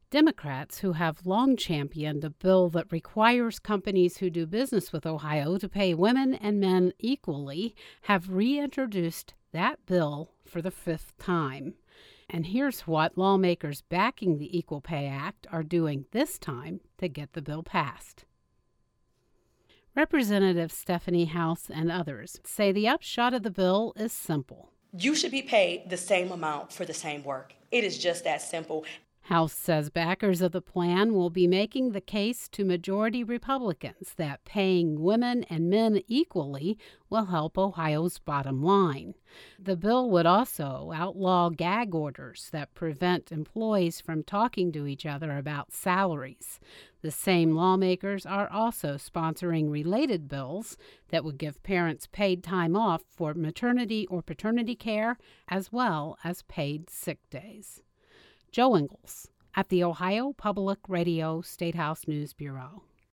Democrats, who have long championed a bill that requires companies who do business with Ohio to pay women and men equally, have reintroduced that bill for the fifth time. And here's what lawmakers backing the Equal Pay Act are doing this time to get the bill passed. Representative Stephanie House and others say the upshot of the bill is simple. You should be paid the same amount for the same work. It is just that simple. House says backers of the plan will be making the case to majority Republicans that paying women and men equally will help Ohio's bottom line. The bill would also outlaw gag orders that prevent employees from talking to each other about salaries. The same lawmakers are also sponsoring related bills that would give parents paid time off for maternity or paternity care, as well as paid sick days. Joe Ingles at the Ohio Public Radio Statehouse News Bureau.